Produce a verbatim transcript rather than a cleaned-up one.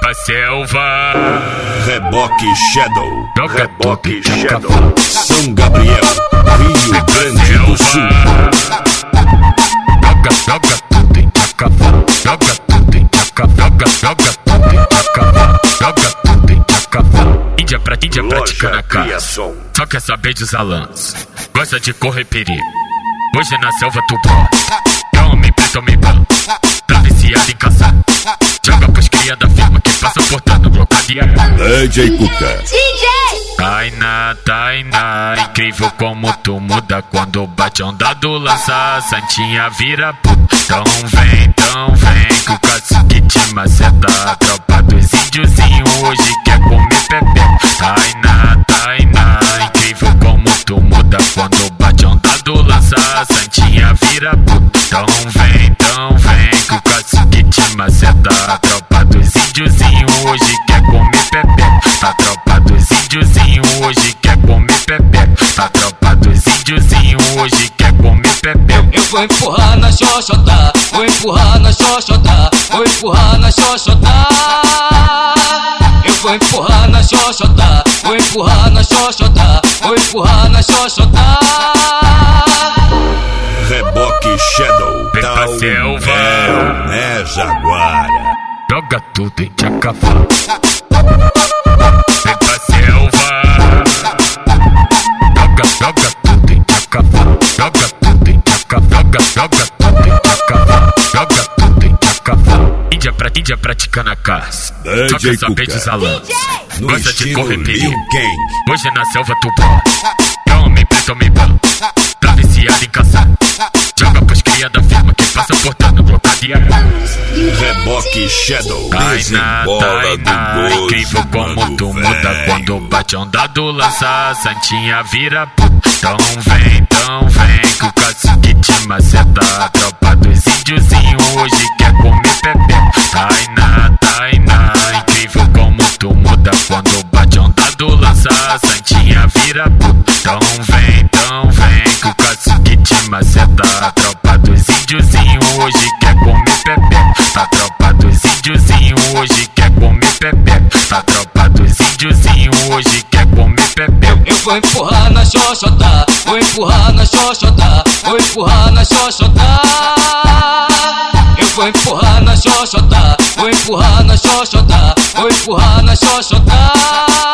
pra selva. Reboque Shadow. Joga Reboque tudo, Shadow. São Gabriel, Rio Grande do Sul. Joga, joga tudo em Tacavá. Joga tudo em Tacavá. Joga, joga tudo em Tacavá. Joga tudo em Tacavá. Índia pra Índia praticando a casa. Só quer saber de zalanço. Gosta de correr perigo. Hoje na selva tu brota. É homem preto, homem branco. Tá viciado em caçar. Joga pros cria da firma que passa portando blocadeia. D J Cuca. D J Tainá, Tainá, incrível como tu muda quando bate onda do lança, santinha vira puta. Então vem, então vem, que o cacique te maceta. A tropa dos índiozinhos hoje quer comer pepe. Tainá, Tainá, incrível como tu muda quando bate onda do lança, santinha vira puta. Então vem, então vem, que o cacique te maceta. A tropa dos índiozinhos hoje quer comer pepe. A tropa dos índiozinhos hoje quer comer pepe. A tropa dos índiozinhos hoje quer comer pepe. Eu vou empurrar na xoxota, vou empurrar na xoxota, vou empurrar na xoxota. Eu vou empurrar na xoxota, vou empurrar na xoxota, vou empurrar na xoxota. Reboque Shadow. Vem pra selva. É Jaguara. Joga tudo em Tacavá. Vem pra selva. Joga, joga tudo em Tacavá. Joga tudo em Tacavá. Joga, joga tudo em Tacavá. Joga tudo em Tacavá. Índia pra Índia praticando a caça. Só quer saber de zalanço. No Gosta de correr estilo perigo. Liu Kang. Hoje na selva tu brota. É homem preto, homem branco. Tá viciado em caçar. Joga pros cria da firma que passa portando blocadeia. Reboque Shadow. Tainá, Desembola do Tainá, gozo, incrível como mano, tu muda véi. quando bate onda do lança, santinha vira puta. Então vem, então vem, que o cacique te maceta. A tropa dos índiozinhos hoje quer comer pepe. Tainá, Tainá, incrível como tu muda quando bate onda do lança, santinha vira puta. Então vem, então vem, que o cacique te maceta. A tropa dos índiozinhos hoje quer comer pepe. A tropa dos índiozinhos hoje quer comer pepe. A tropa dos índiozinhos hoje quer comer pepe. Eu vou empurrar na xoxota, vou empurrar na xoxota, vou empurrar na xoxota. Eu vou empurrar na xoxota, vou empurrar na xoxota, vou empurrar na xoxota.